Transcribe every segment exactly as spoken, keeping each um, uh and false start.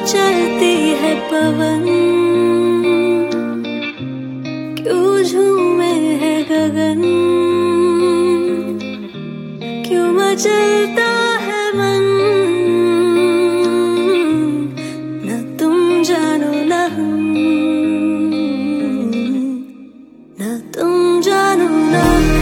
चलती है पवन, क्यों झूमे है गगन, क्यों मचलता है मन, न तुम जानो न हम, न तुम जानो न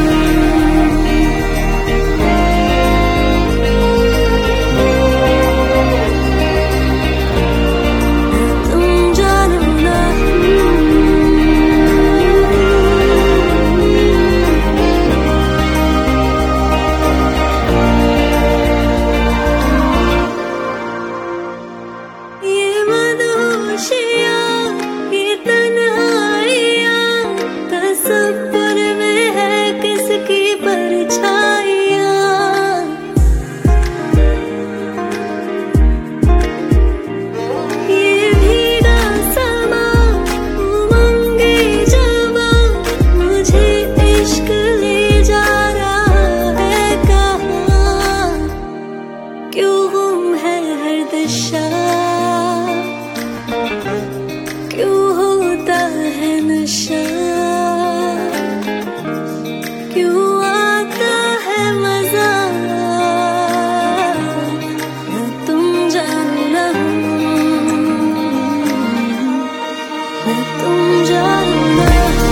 क्यों होता है नशा, क्यों आता है मजा, न तुम जानो न हम, न तुम जानो न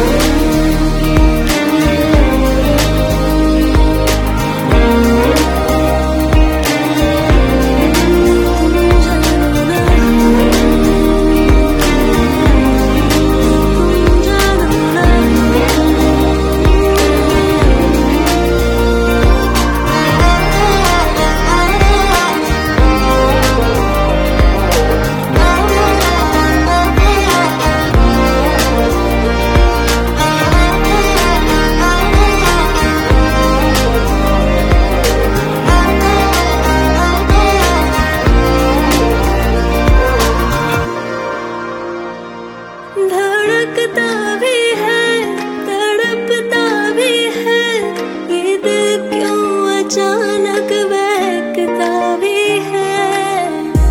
धड़कता भी है, तड़पता भी है, ये दिल क्यों अचानक बहकता भी है,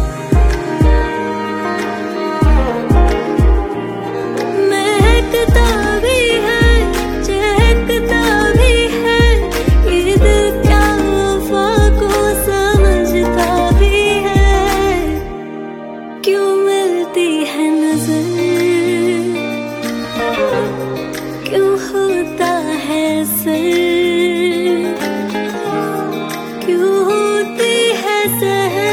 महकता भी है, चहकता भी है, ये दिल क्या वफा को समझता भी है, क्यों मिलती है नजर, क्यों होता है सर, क्यों होती है सहर।